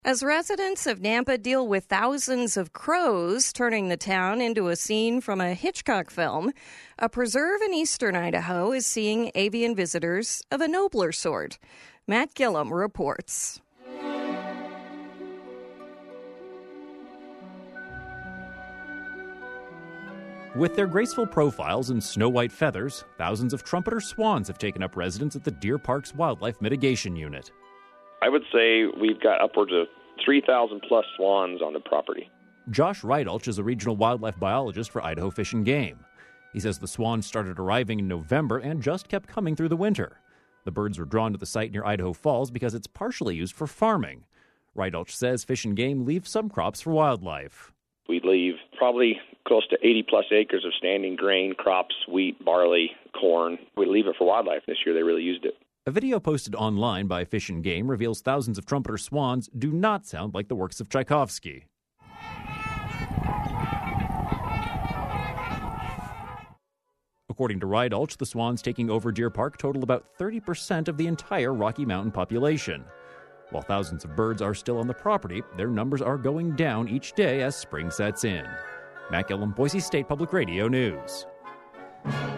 As residents of Nampa deal with thousands of crows turning the town into a scene from a Hitchcock film, a preserve in eastern Idaho is seeing avian visitors of a nobler sort. Matt Gillum reports. With their graceful profiles and snow-white feathers, thousands of trumpeter swans have taken up residence at the Deer Park's Wildlife Mitigation Unit. I would say we've got upwards of 3,000 plus swans on the property. Josh Rydalch is a regional wildlife biologist for Idaho Fish and Game. He says the swans started arriving in November and just kept coming through the winter. The birds were drawn to the site near Idaho Falls because it's partially used for farming. Rydalch says Fish and Game leave some crops for wildlife. We leave probably close to 80 plus acres of standing grain, crops, wheat, barley, corn. We leave it for wildlife. This year they really used it. A video posted online by Fish and Game reveals thousands of trumpeter swans do not sound like the works of Tchaikovsky. According to Rydalch, the swans taking over Deer Park total about 30% of the entire Rocky Mountain population. While thousands of birds are still on the property, their numbers are going down each day as spring sets in. Matt Gillum, Boise State Public Radio News.